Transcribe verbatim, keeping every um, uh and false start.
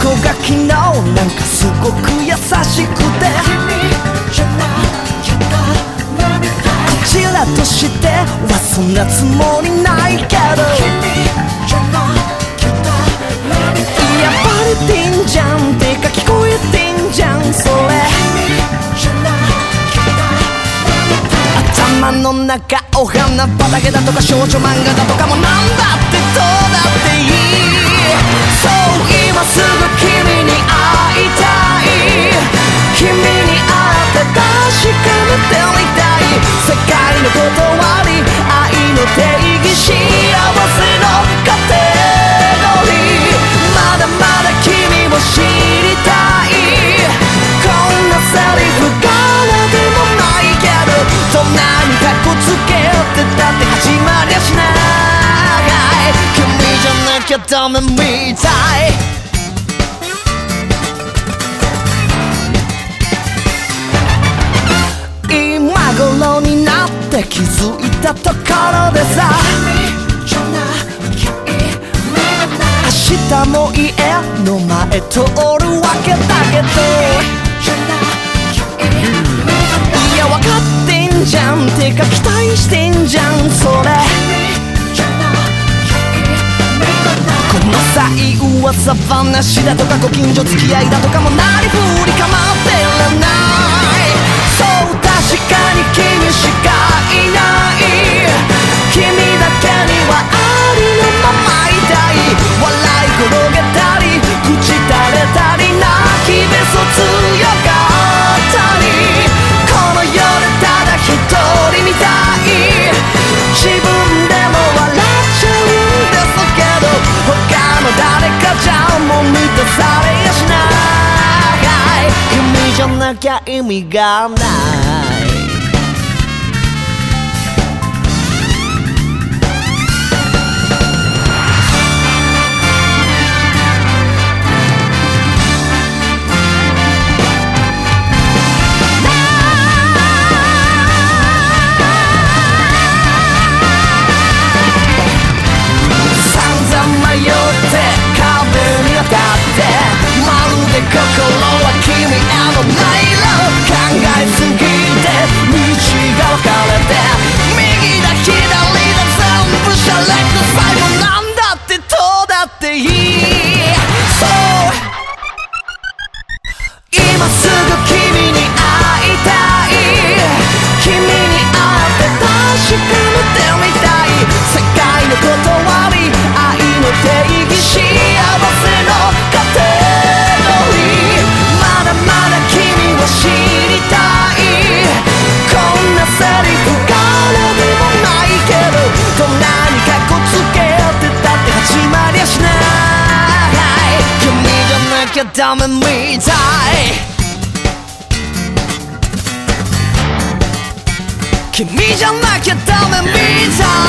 のが昨日なんかすごく優しくて、君じゃなきゃダメみたい。こちらとしてはそんなつもりないけど、君じゃなきゃダメみたい。やっぱりてんじゃんってか聞こえてんじゃんそれ。君じゃなきゃダメみたい。頭の中お花畑だとか少女漫画だとかもなんだってどうだっていい。そう今すぐ君に会いたい。君に会って確かめてみたい。世界の断り愛の定義幸せのカテゴリー。まだまだ君を知りたい。こんなセリフからでもないけど、どんなにカッコつけてたって始まりゃしない。君じゃなきゃダメみたい。今頃になって気づいたところでさ、君じゃなきゃいい明日も家の前通るわけだけど、いや分かってんじゃんてか期待してんじゃんそれ。この際噂話だとかご近所付き合いだとかもなりふり構ってらない。そう確かに君しかいない。君だけにはありのままいたい。笑い転げたり口垂れたり泣きべそ強がったり、この世でただ一人みたい。自分でも笑っちゃうんですけど、他の誰かじゃもう満たされやしない。君じゃなきゃ意味がない。心は君への迷路。考えすぎて道が分かれて、右だ左だ全部シャレくさい。もうなんだってどうだっていい。そう今すぐ君に会いたい。君に会って確かめてみたい。世界の断り愛の定義幸せの過程。知りたい。こんなセリフからでもないけど、どんなにカッコつけてたって始まりゃしない。君じゃなきゃダメみたい。君じゃなきゃダメみたい。